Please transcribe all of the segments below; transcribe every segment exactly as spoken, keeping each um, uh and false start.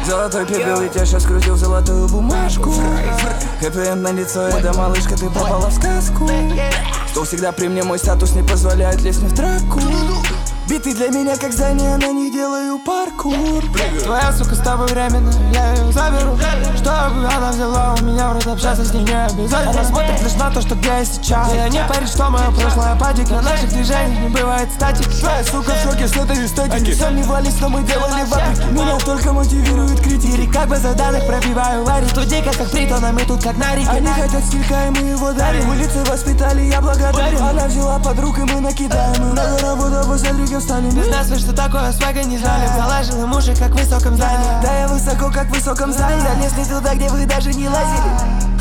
Золотой пепел, ведь я сейчас крутил золотую бумажку. Хэппи-энд на лицо, это малышка, ты попала в сказку. Стол всегда при мне, мой статус не позволяет лезть мне в драку. Биты для меня как здание, на них делаю паркур. Твоя сука с тобой временно, я ее заберу. Чтобы она взяла у меня в рот, общаться с ней не обязательно. Она смотрит лишь на то, что где я сейчас. И не парит, что мое прошлое падик. На наших движениях не бывает статики. Твоя сука в шоке с этой эстетики. Они сомневались, но мы делали вапик. Меня только мотивирует критики. Как бы заданных пробиваю варить. Тут дико как притон, а мы тут как на реке. Они хотят стилька, и мы его дарим. Улицы воспитали, я благодарен. Она взяла подруг, и мы накидаем. Надо работа, посмотри, стали. Без нас вы что такое свага не знали. Заложила уши, как в высоком здании. Да я высоко, как в высоком здании. Залез не туда, где вы даже не лазили.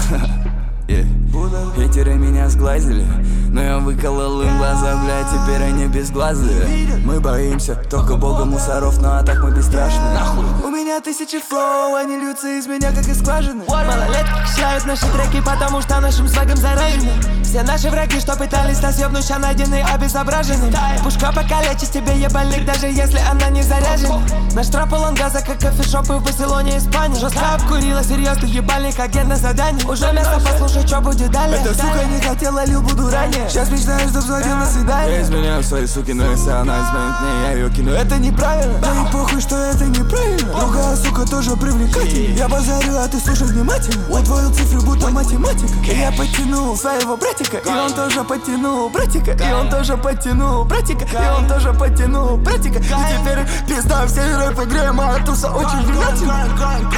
yeah. Хейтеры меня сглазили, но я выколол им глаза, блядь, теперь они безглазые. Мы боимся только бога мусоров, ну а так мы бесстрашны. У меня тысячи флоу, они льются из меня, как из скважины. Малолетки качают наши треки, потому что нашим свагом заражены. Все наши враги, что пытались нас ебнуть, ща найдены обезображены. Пушка покалечит тебе ебальник, даже если она не заряжена. Наш троп полон газа, как кофешопы в Барселоне, Испании. Жестко обкурила, серьезный ебальник, агент на задании. Уже место, послушай, что будет далее. Эта сука не хотела, лил буду ранее. Сейчас мечтаю, чтоб звонил на свидание. Я изменяю своей суки, но если она изменит мне, я ее кину. Это неправильно, да и похуй, что это неправильно. Другая сука тоже привлекательна. Я базарю, а ты слушай внимательно. Удвоил цифры, будто математика. И я подтянул своего братика, и он тоже подтянул братика. И он тоже подтянул братика. И он тоже подтянул братика. И теперь пизда, все рэп игре, моя туса очень влиятельна.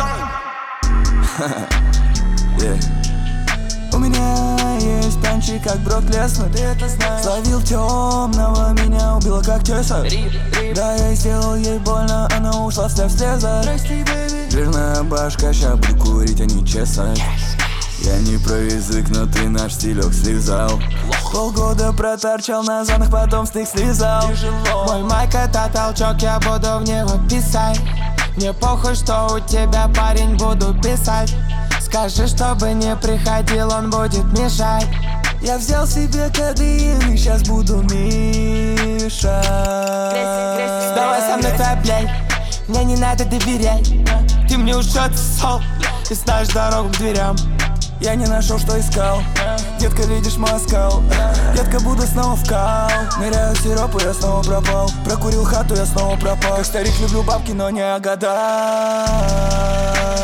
yeah. У меня есть танчик, как Брок Леснер. Ты это знаешь. Словил темного, меня убила как Чесар. Да, я сделал ей больно, она ушла, вслед слеза. Жирная башка, ща буду курить, а не чесать. Я не про язык, но ты наш стилек слезал. Полгода проторчал на зонах, потом стык слезал. Мой майк это толчок, я буду в него писать. Мне похуй, что у тебя парень, буду писать. Скажи, чтобы не приходил, он будет мешать. Я взял себе кодеин и сейчас буду мешать. Давай со мной твоя блядь, мне не надо доверять. Ты мне уж отсол, ты знаешь дорогу к дверям. Я не нашел, что искал. Детка, видишь мой оскал. Детка, буду снова в кал. Ныряю в сироп, и я снова пропал. Прокурил хату, я снова пропал. Как старик, люблю бабки, но не о годах.